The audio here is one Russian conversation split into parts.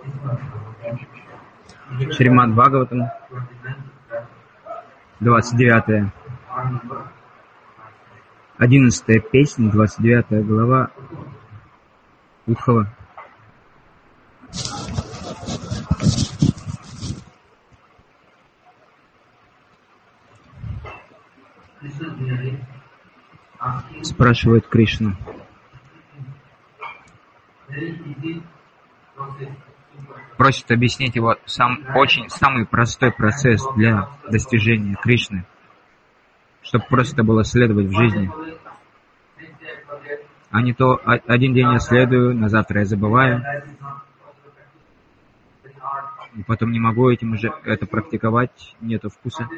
Шримад Бхагаватам, 29, 11 песня, 29 глава, Удхава. Спрашивает Кришна. Просит объяснить его самый простой процесс для достижения Кришны, чтобы просто было следовать в жизни. А не то один день я следую, на завтра я забываю, и потом не могу этим уже это практиковать, нету вкуса.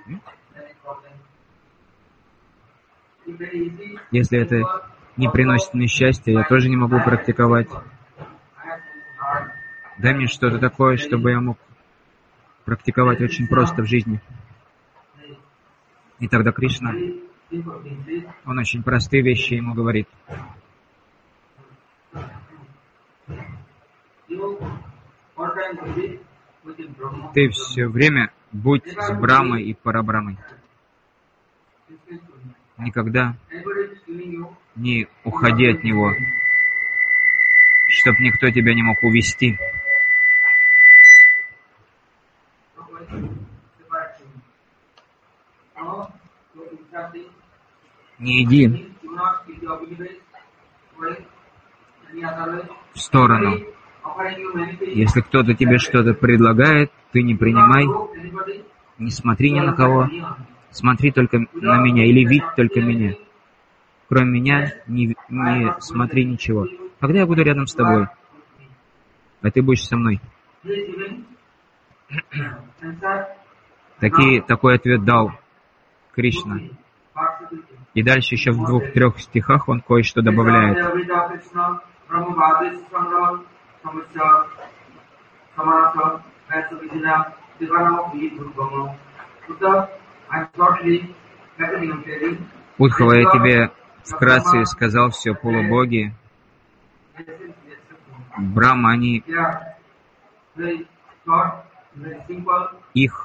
Если это не приносит мне счастья, я тоже не могу практиковать. Дай мне что-то такое, чтобы я мог практиковать очень просто в жизни. И тогда Кришна, он очень простые вещи ему говорит. Ты все время будь с Брамой и Парабрамой. Никогда не уходи от него, чтобы никто тебя не мог увести. Не иди в сторону. Если кто-то тебе что-то предлагает, ты не принимай, не смотри ни на кого, смотри только на меня или видь только меня. Кроме меня не смотри ничего. Когда я буду рядом с тобой, а ты будешь со мной. Такой ответ дал Кришна. И дальше еще в 2-3 стихах он кое-что добавляет. Удхава, я тебе вкратце сказал все полубоги. Брахма, они их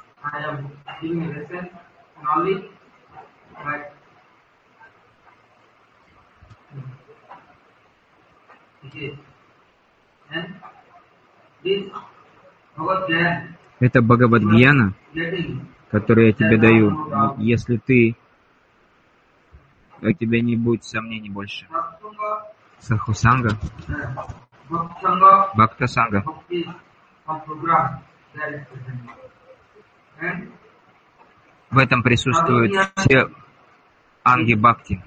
это Бхагавад-гьяна, которую я тебе даю. Если у тебя не будет сомнений больше. Садхусанга, Бхакта-санга. В этом присутствуют все анги бхакти.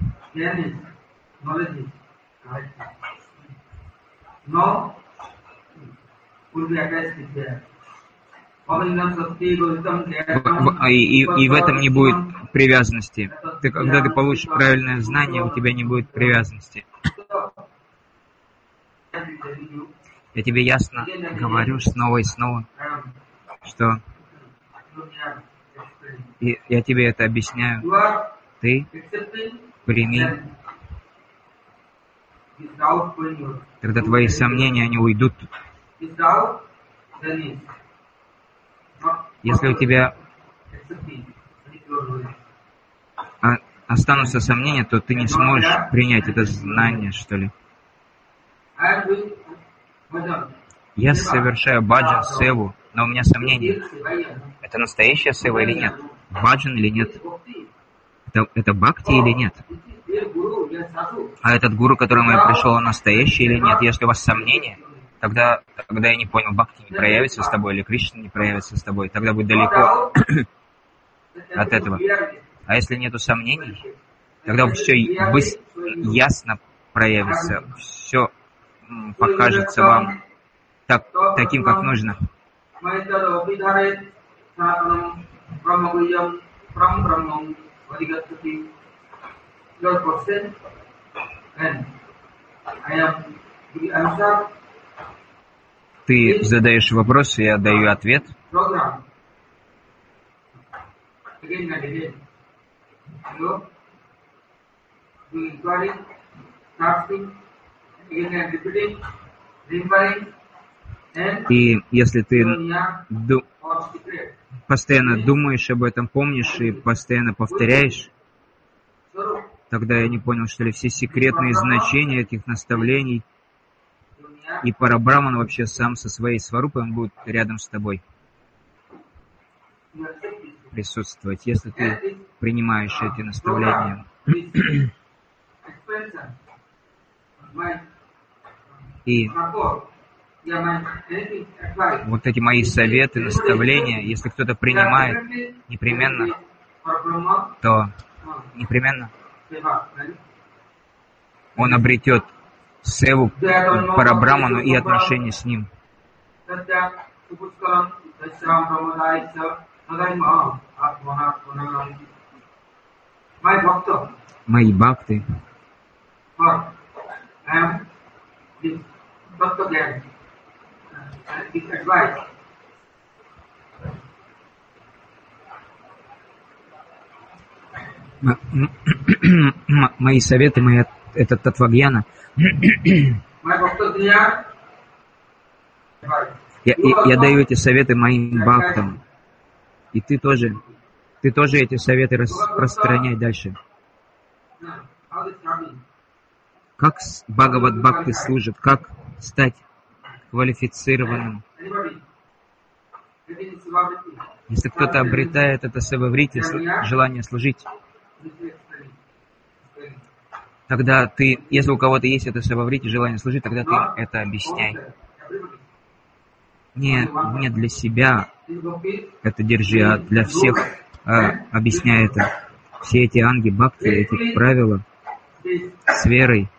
И в этом не будет привязанности. Когда ты получишь правильное знание, у тебя не будет привязанности. Я тебе ясно говорю снова и снова, что я тебе это объясняю. Ты прими. Тогда твои сомнения, они уйдут. Если у тебя останутся сомнения, то ты не сможешь принять это знание, что ли. Я совершаю баджан, севу, но у меня сомнения. Это настоящая сева или нет? Баджан или нет? Это бхакти или нет? А этот гуру, к которому я пришел, он настоящий или нет? Если у вас сомнения, тогда я не понял, бхакти не проявится с тобой или Кришна не проявится с тобой. Тогда будет далеко от этого. А если нету сомнений, тогда все ясно проявится, все покажется вам таким, как нужно. Ты задаешь вопрос, я даю ответ. И если ты постоянно думаешь об этом, помнишь и постоянно повторяешь, тогда я не понял, что ли все секретные значения этих наставлений и Парабраман вообще сам со своей сварупой, он будет рядом с тобой присутствовать, если ты принимаешь эти наставления. И вот эти мои советы, наставления, если кто-то принимает непременно, то непременно он обретет севу Парабраману и отношения с ним. Мои бхакты, мои советы, это Татвагьяна. Я даю эти советы моим бхактам. И ты тоже эти советы распространяй дальше. Как Бхагават Бхакти служит, как стать квалифицированным. Если кто-то обретает это севаврити, желание служить, тогда ты, если у кого-то есть это севаврити, желание служить, тогда ты это объясняй. Не для себя это держи, а для всех объясняй это. Все эти анги, бхакти, эти правила с верой,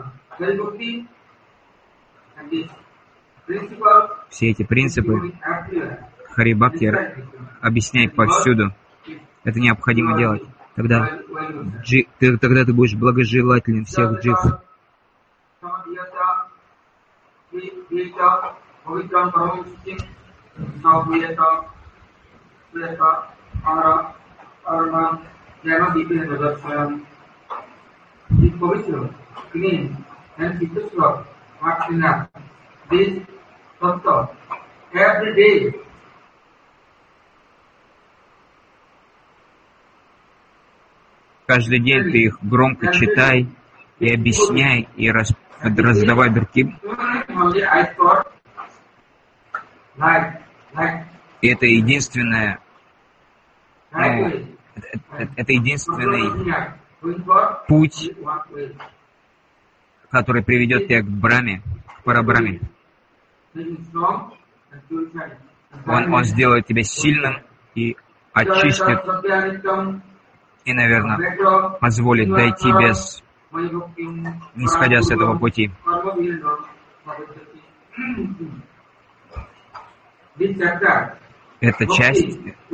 все эти принципы Хари Бхакти объясняй повсюду. Это необходимо делать. Тогда ты будешь благожелателен всех джив. Каждый день ты их громко читай и объясняй, и раздавай другим. И это единственное, это единственный путь, который приведет тебя к Брахме, к Парабрахме. Он сделает тебя сильным и очистит, и, наверное, позволит дойти без, не сходя с этого пути. Эта часть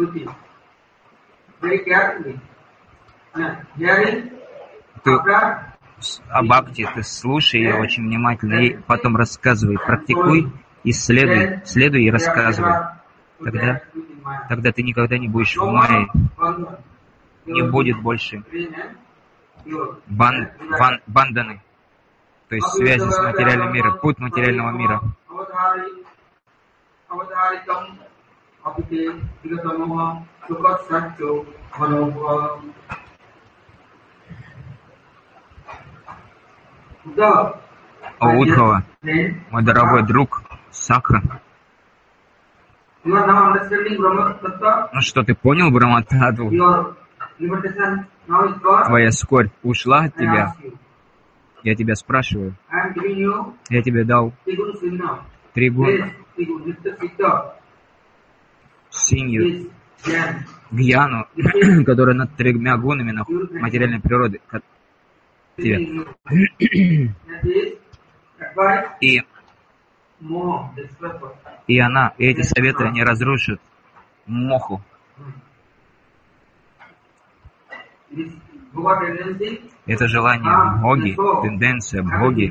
о бхакти, ты слушай ее очень внимательно и потом рассказывай, практикуй, исследуй и рассказывай. Тогда ты никогда не будешь в майе, не будет больше банданы, то есть связи с материальным миром, путь материального мира. О Удхава, мой дорогой друг Сакха, ну что, ты понял Брахмататтву? Твоя скорбь ушла от тебя? Я тебя спрашиваю. Я тебе дал 3 гуна. Синью, гьяну, которая над 3 гунами материальной природы. И эти советы, они разрушат моху. Это желание бхоги, тенденция бхоги.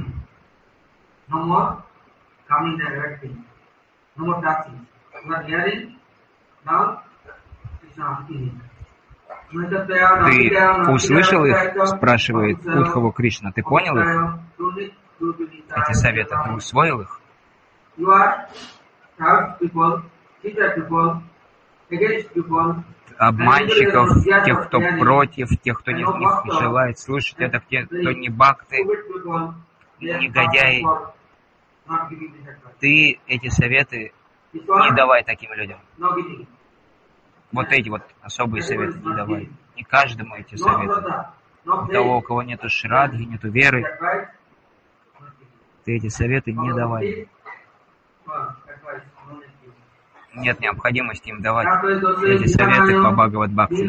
Ты услышал их, спрашивает Удхава Кришна, ты понял их? Эти советы, ты усвоил их? обманщиков, тех, кто против, тех, кто не желает слушать это, тех, кто не бхакты, негодяи. Ты эти советы не давай таким людям. Вот эти вот особые советы не давай. Не каждому эти советы. У того, у кого нету шрадхи, нету веры, ты эти советы не давай. Нет необходимости им давать эти советы по Бхагавад-бхакти.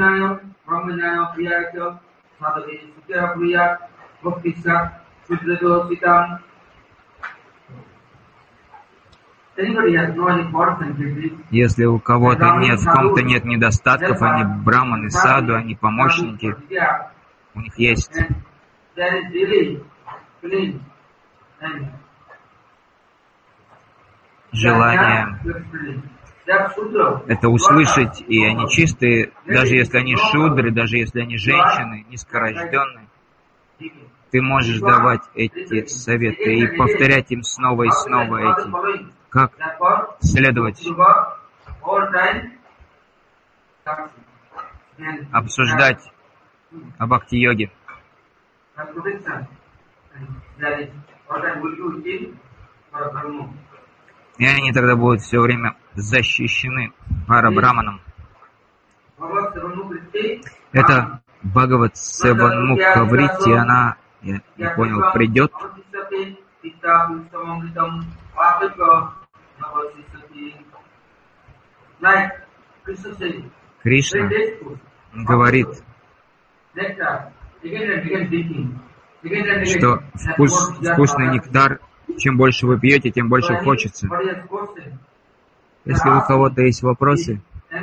Если у кого-то нет, в ком-то нет недостатков, они браманы, саду, они помощники, у них есть желание это услышать, и они чистые, даже если они шудры, даже если они женщины, низкорожденные. Ты можешь давать эти советы и повторять им снова и снова эти. Как следовать, обсуждать о бхакти-йоге. И они тогда будут все время защищены парабраманом. Это Бхагават Севанмукха Вритти, она, я не понял, придет. Кришна говорит, что вкусный нектар, чем больше вы пьете, тем больше хочется. Если у кого-то есть вопросы,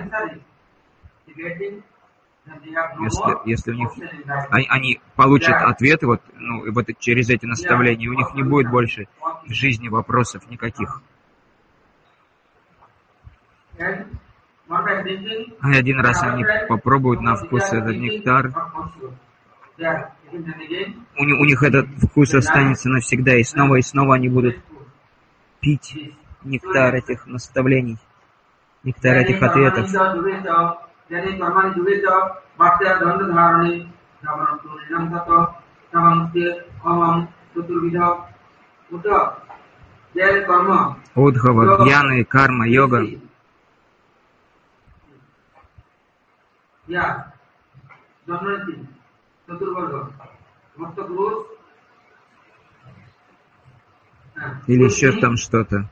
если у них они получат ответы вот через эти наставления, у них не будет больше в жизни вопросов никаких. А один раз они попробуют на вкус этот нектар, у них этот вкус останется навсегда, и снова они будут пить нектар этих наставлений, нектар этих ответов. Удхава, гьяна и карма, йога. Или еще там что-то.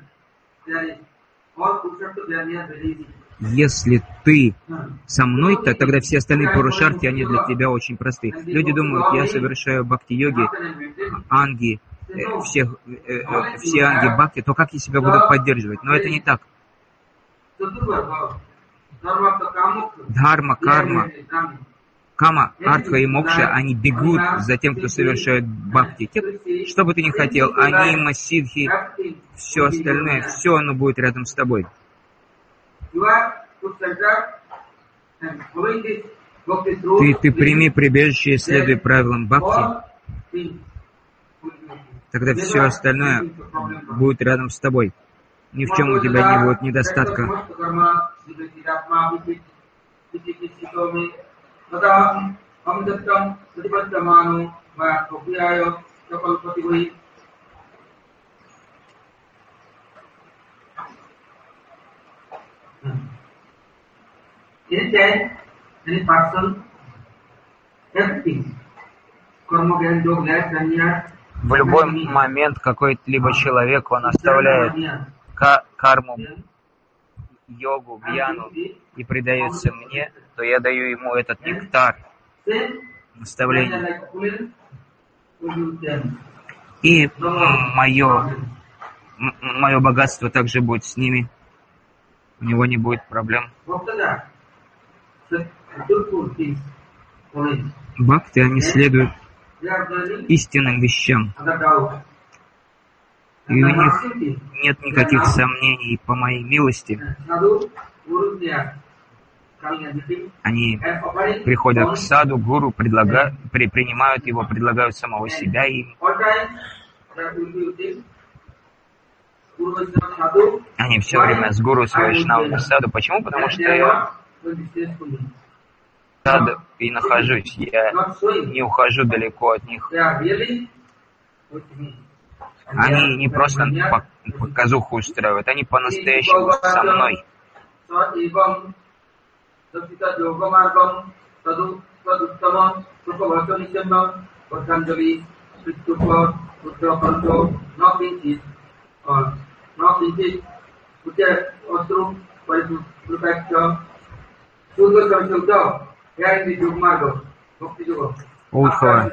Если ты со мной, то тогда все остальные пурушарти, они для тебя очень просты. Люди думают, я совершаю бхакти-йоги, анги, все анги бхакти, то как я себя буду поддерживать? Но это не так. Дхарма, карма, кама, артха и мокша, они бегут за тем, кто совершает бхакти. Что бы ты ни хотел, анима, сидхи, все остальное, все оно будет рядом с тобой. Ты прими прибежище и следуй правилам бхакти. Тогда все остальное будет рядом с тобой. Ни в чем у тебя не будет недостатка. В любой момент какой-либо человек, он оставляет карму, йогу, гьяну и предается мне, то я даю ему этот нектар, наставление. И мое богатство также будет с ними. У него не будет проблем. Бхакти, они следуют истинным вещам. И у них нет никаких сомнений по моей милости. Они приходят к саду, гуру, принимают его, предлагают самого себя им. Они все время с гуру, с вайшнавами, с саду. Почему? Потому что я саду и нахожусь. Я не ухожу далеко от них. Они не просто показуху устраивают, они по-настоящему со мной. Удхова.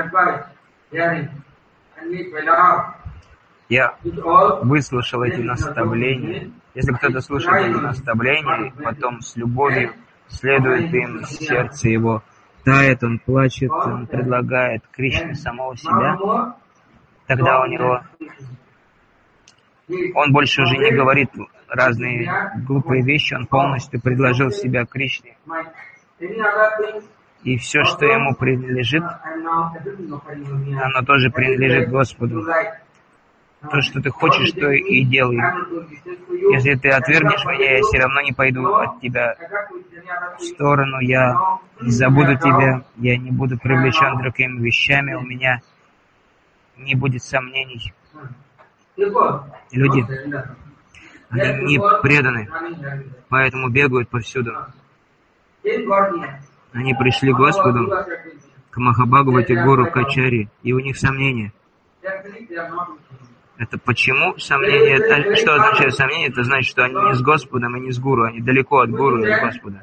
Я выслушал эти наставления. Если кто-то слушает эти наставления, потом с любовью следует им, сердце его тает, он плачет, он предлагает Кришне самого себя, тогда у него... Он больше уже не говорит разные глупые вещи, он полностью предложил себя Кришне. И все, что ему принадлежит, оно тоже принадлежит Господу. То, что ты хочешь, то и делай. Если ты отвергнешь меня, я все равно не пойду от тебя в сторону, я не забуду тебя, я не буду привлечен другими вещами, у меня не будет сомнений. Люди, они не преданы, поэтому бегают повсюду. Они пришли к Господу, к Махабхагавати Гуру Качари, и у них сомнения. Это почему сомнения? Что означает сомнение? Это значит, что они не с Господом и не с Гуру, они далеко от Гуру и от Господа.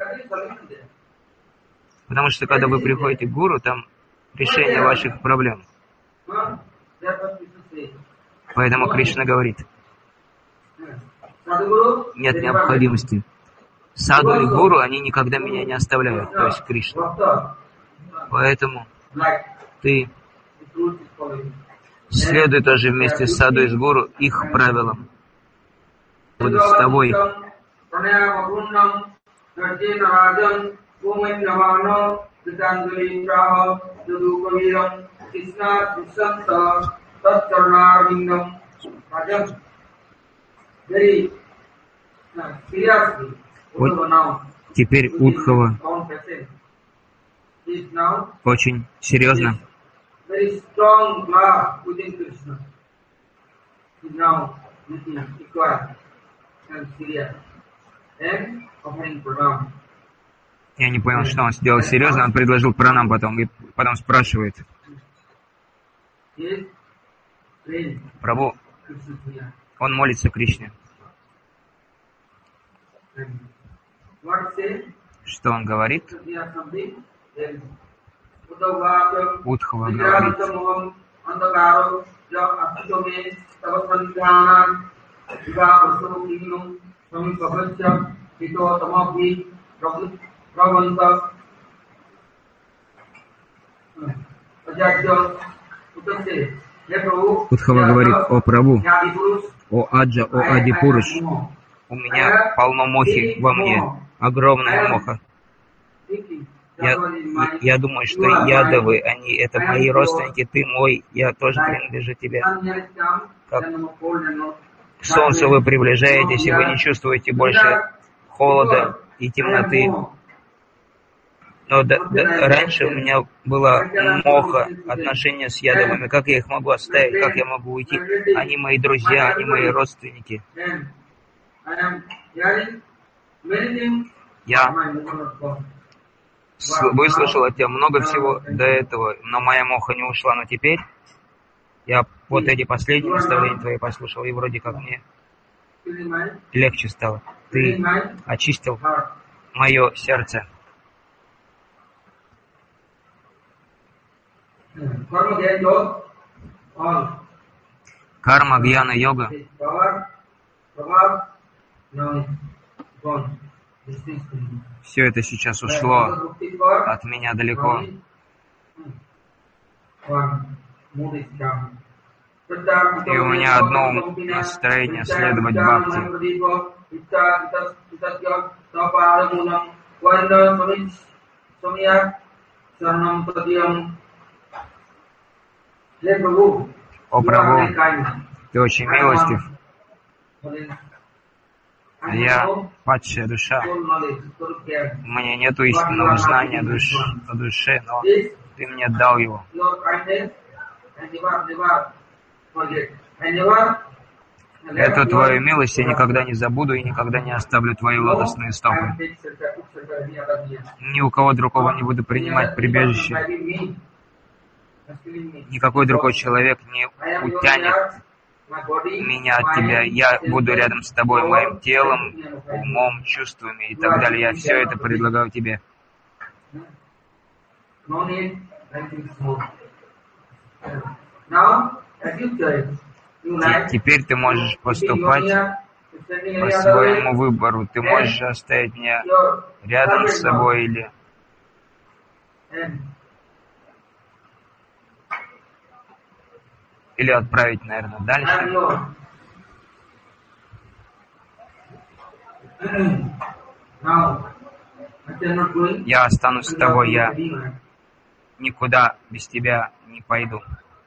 Потому что когда вы приходите к Гуру, там решение ваших проблем. Поэтому Кришна говорит, нет необходимости. Саду и Гуру, они никогда меня не оставляют, то есть Кришна. Поэтому ты следуй тоже вместе с Саду и с Гуру их правилам. Буду с тобой. Вот теперь Удхова очень серьезно. Я не понял, что он сделал серьезно. Он предложил пранам потом и потом спрашивает. Прабху, он молится Кришне. Что он говорит? Удхова говорит. Удхава говорит: о Прабху, о Аджа, о Адипуруш, у меня полно мохи во мне, огромная моха. Я думаю, что ядовы, они это мои родственники, ты мой, я тоже принадлежу тебе. Как к солнцу вы приближаетесь, и вы не чувствуете больше холода и темноты. Но раньше у меня была моха, отношения с ядовыми. Как я их могу оставить? Как я могу уйти? Они мои друзья, они мои родственники. Я выслушал от тебя много всего до этого, но моя моха не ушла. Но теперь я вот эти последние наставления твои послушал, и вроде как мне легче стало. Ты очистил мое сердце. Карма, гьяна, йога. Все это сейчас ушло от меня далеко. И у меня одно настроение — следовать бхакти. О Прабху, ты очень милостив. Я падшая душа. Мне нету истинного знания о душе, но Ты мне дал его. Эту Твою милость я никогда не забуду и никогда не оставлю Твои лотосные стопы. Ни у кого другого не буду принимать прибежище. Никакой другой человек не утянет меня от Тебя. Я буду рядом с Тобой, моим телом, умом, чувствами и так далее. Я все это предлагаю Тебе. Теперь Ты можешь поступать по своему выбору. Ты можешь оставить меня рядом с собой или отправить, наверное, дальше. Я останусь с тобой, я никуда без тебя не пойду.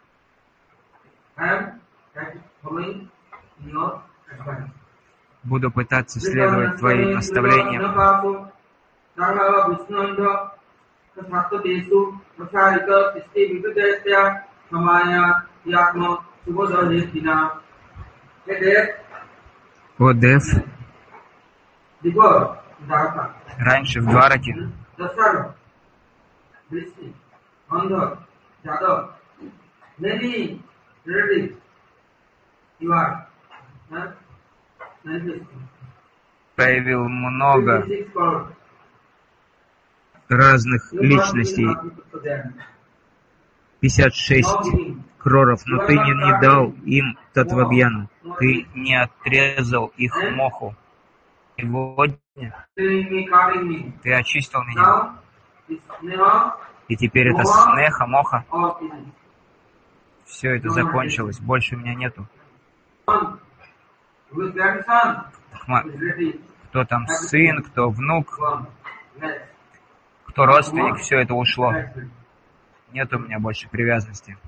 Буду пытаться следовать твоим наставлениям. О, Дев, раньше в Двараке появил много разных личностей, 56 кроров, но ты не дал им татвагьяну, ты не отрезал их моху. Сегодня ты очистил меня, и теперь это снеха, моха, все это закончилось, больше у меня нету. Кто там сын, кто внук, кто родственник, все это ушло. Нет у меня больше привязанности.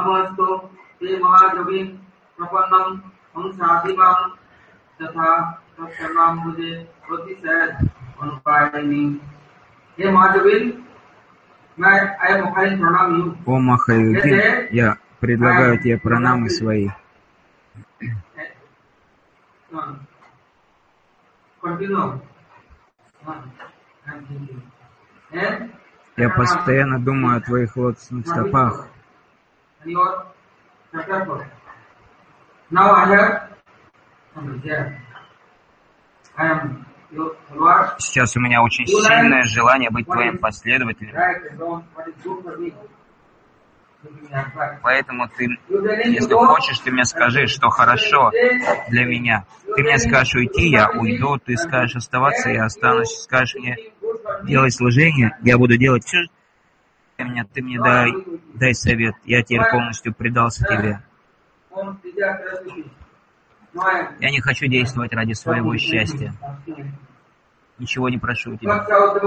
О Махаюгин, я предлагаю тебе пранамы свои. Я постоянно думаю о твоих лотосных стопах. Сейчас у меня очень сильное желание быть твоим последователем. Поэтому ты, если хочешь, ты мне скажи, что хорошо для меня. Ты мне скажешь уйти, я уйду. Ты скажешь оставаться, я останусь. Скажешь мне делать служение, я буду делать все. Ты мне дай совет. Я теперь полностью предался тебе. Я не хочу действовать ради своего счастья. Ничего не прошу у тебя.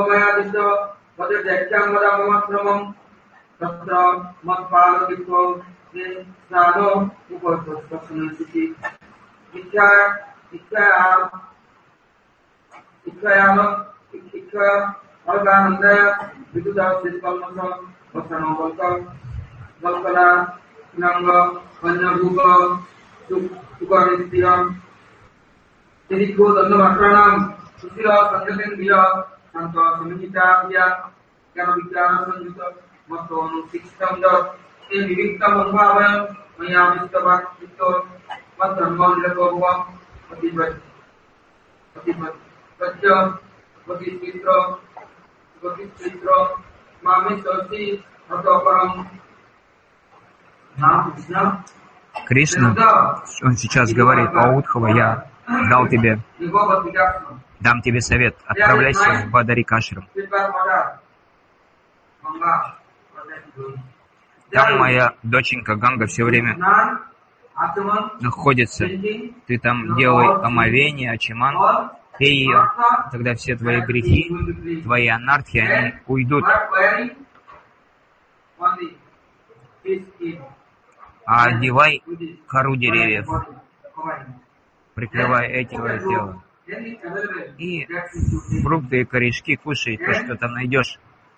Кришна, он сейчас говорит: о Удхава, я дал тебе, дам тебе совет, отправляйся в Бадарикашрам. Там моя доченька Ганга все время находится. Ты там делай омовение, ачиман, пей ее, тогда все твои грехи, твои анархи, они уйдут. А одевай кору деревьев. прикрывая этим свое тело. И фрукты и корешки кушай, то, что там найдешь.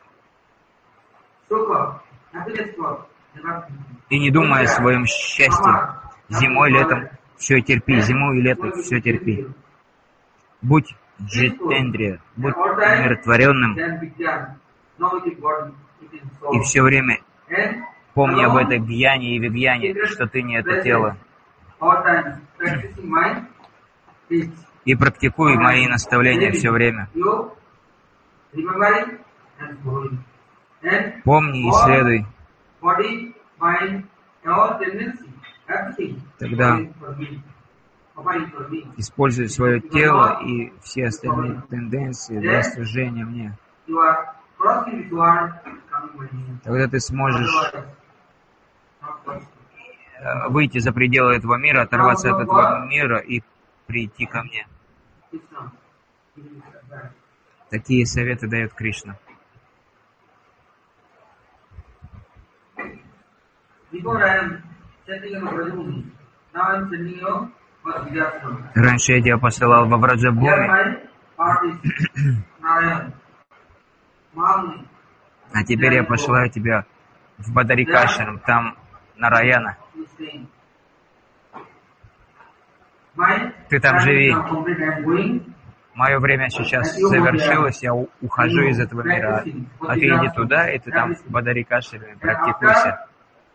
И не думай о своем счастье. Зимой, летом все терпи. Зиму и лето все терпи. Будь джитендрия, будь умиротворенным. И все время помни об этой гьяне и вигьяне, что ты не это тело. И практикуй мои наставления все время. Помни и следуй. Тогда используй свое тело и все остальные тенденции для служения мне. Тогда ты сможешь выйти за пределы этого мира, оторваться от этого мира и прийти ко мне. Такие советы дает Кришна. Раньше я тебя посылал во Враджабхуми, а теперь я посылаю тебя в Бадарикашрам, там Нараяна. Ты там живи. Мое время сейчас завершилось, я ухожу из этого мира. А ты иди туда, и ты там в Бадарикашраме практикуйся.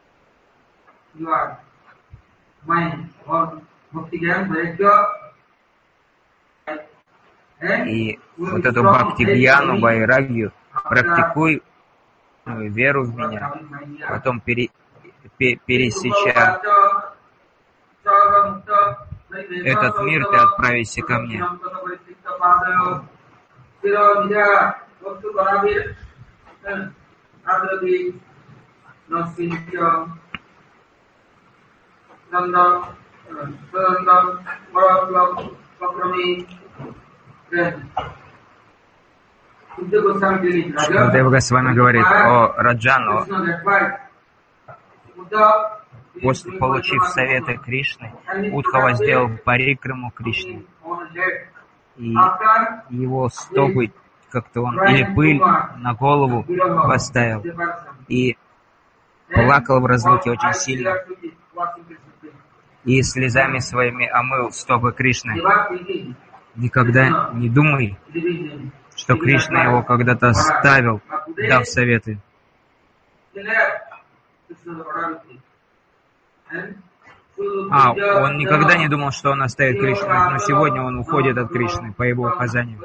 И вот эту бхакти-гьяну, вайрагью практикуй, веру в меня, потом пересеча этот мир, ты отправишься ко мне. Шукадева Госвами говорит о Раджану. После, получив советы Кришны, Удхава сделал парикраму Кришны. И его стопы как-то он или пыль на голову поставил. И плакал в разлуке очень сильно. И слезами своими омыл стопы Кришны. Никогда не думай, что Кришна его когда-то оставил, дав советы. Он никогда не думал, что он оставит Кришну, но сегодня он уходит от Кришны по его указанию.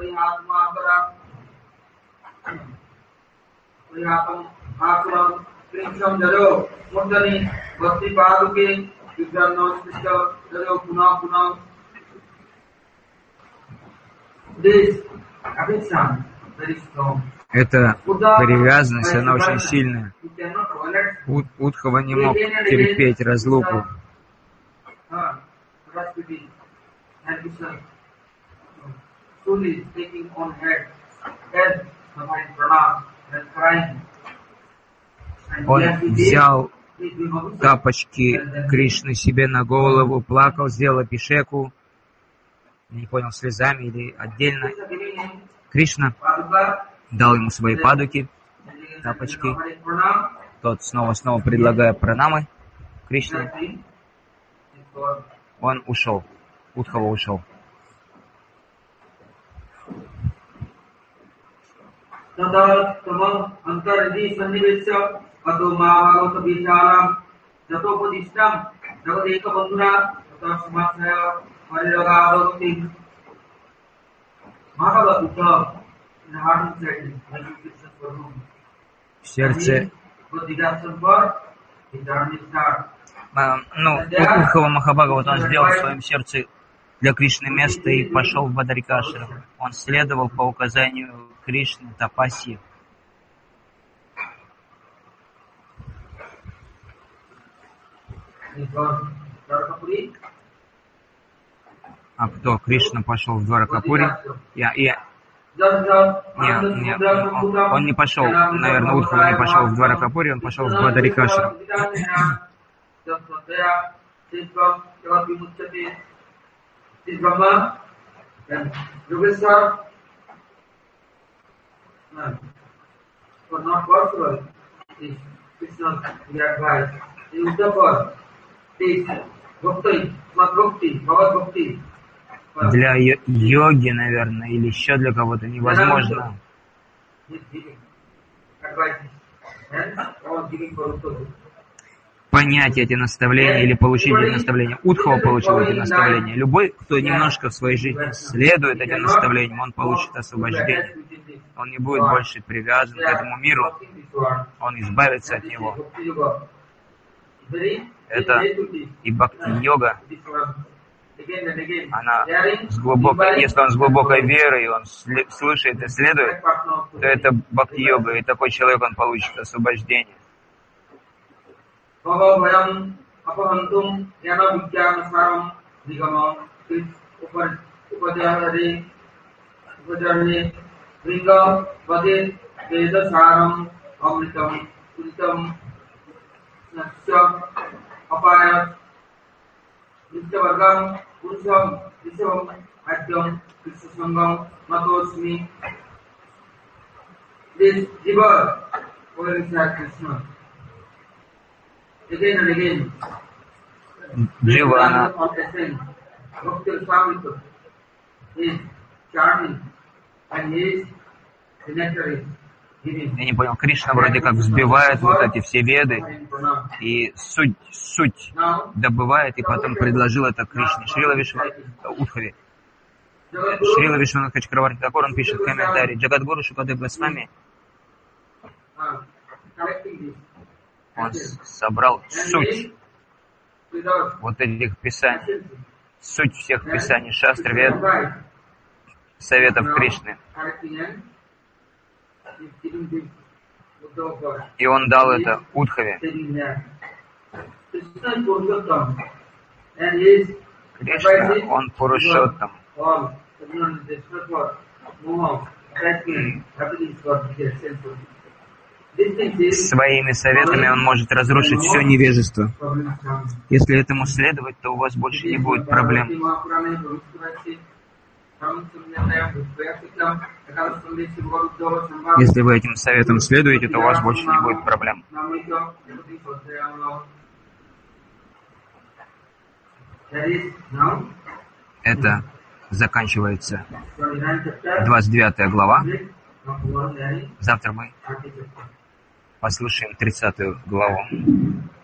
Эта привязанность, она очень сильная. Удхава не мог терпеть разлуку. Он взял тапочки Кришны себе на голову, плакал, сделал абхишеку, не понял, слезами или отдельно. Кришна дал ему свои падуки, тапочки. Тот снова предлагая пранамы Кришне. Он ушел. Удхава ушел. В сердце Удхава Махабхагават, он сделал в своем сердце для Кришны место и пошел в Бадарикашрам. Он следовал по указанию Кришны тапаси. А кто? Кришна пошел в Дваракапури? Он не пошел, наверное, Удхава не пошел в Дваракапури, он пошел в Бадарикашрам. This Brahma and Yogeshwar for not possible is Krishna's advice. You suffer this bhakti, bhakti, Bhagavad Bhakti. Для йоги, наверное, или еще для кого-то невозможно понять эти наставления или получить эти наставления. Удхава получил эти наставления. Любой, кто немножко в своей жизни следует этим наставлениям, он получит освобождение. Он не будет больше привязан к этому миру. Он избавится от него. Это и бхакти-йога. Она с глубокой, если он с глубокой верой, он слышит и следует, то это бхакти-йога, и такой человек, он получит освобождение. Nityavargam, Purusham, Vishavam, Adyam, Krishna Sangam, Matosmi. This river, where is that Krishna? Again and again. Дживана. Bhakti Samrita is charming and he is the nectar. Я не понял, Кришна вроде как взбивает вот эти все веды и суть добывает, и потом предложил это Кришне. Шрила Удхаве. Шрила Вишванатха Чакраварти Такур, он пишет в комментарии: Джагадгуру Шукадев Госвами, он собрал суть вот этих писаний, суть всех писаний, шастр, вед, советов Кришны. И он дал это Удхаве. Кришна, он Пурушоттам. Своими советами он может разрушить все невежество. Если этому следовать, то у вас больше не будет проблем. Если вы этим советам следуете, то у вас больше не будет проблем. Это заканчивается 29 глава. Завтра мы послушаем 30 главу.